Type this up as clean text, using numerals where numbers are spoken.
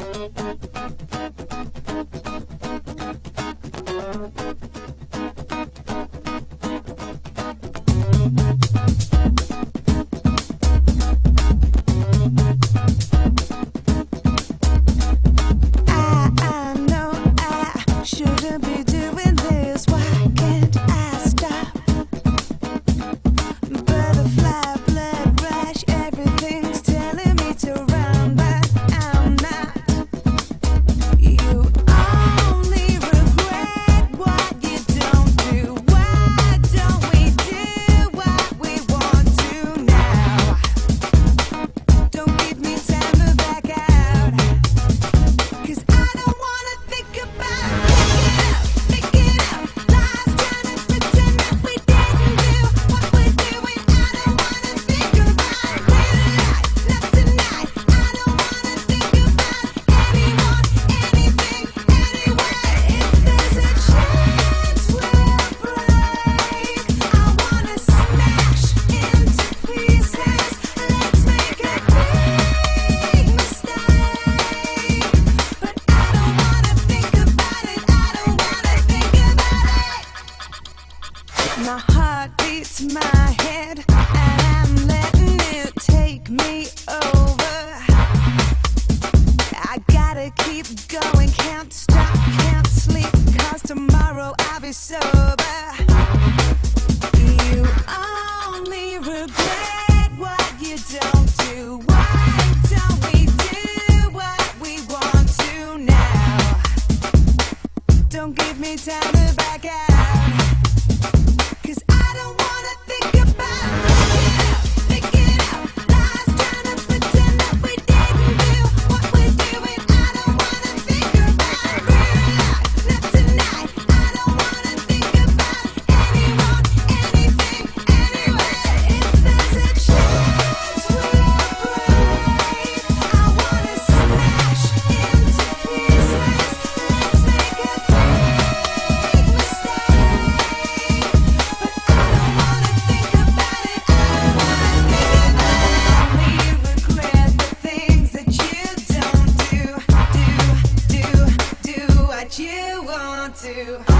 My heart beats my head, and I'm letting it take me over. I gotta keep going, can't stop, can't sleep, 'cause tomorrow I'll be sober. You only regret what you don't do. Why don't we do what we want to now? Don't give me time to back out. You want to